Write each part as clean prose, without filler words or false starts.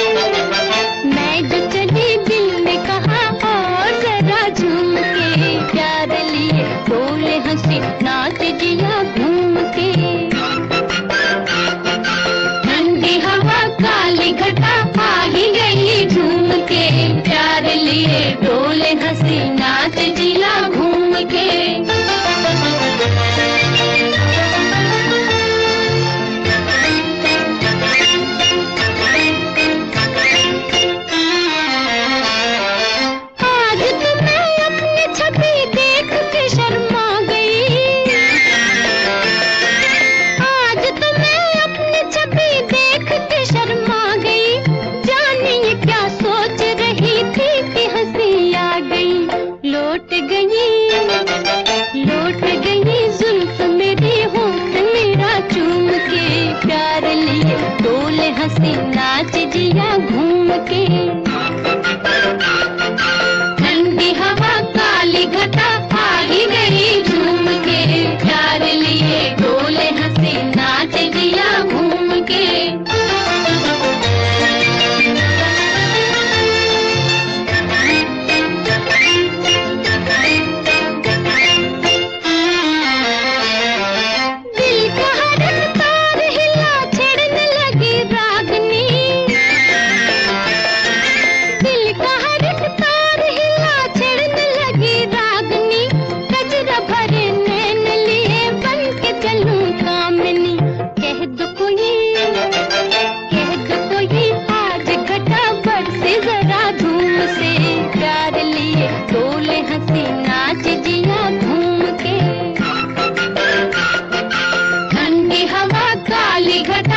मैं जो चली दिल ने कहा और जरा झूम के, प्यार लिए बोले हंसी नाच जिया घूम के। ठंडी हवा काली घटा आ ही गई झूम के, प्यार लिए डोले हंसी नाच जिया घूम के। लौट गई जुल्फ मेरी होठ मेरा चूम के, प्यार लिए डोले हंसी नाच जिया घूम के। ठंडी हवा काली घटा आ ही गई झूम के, प्यार लिए डोले हंसी नाच जिया घूम के।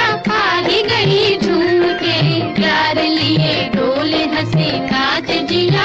घटा आ ही गई झूम के, प्यार लिए डोले हंसी नाच जिया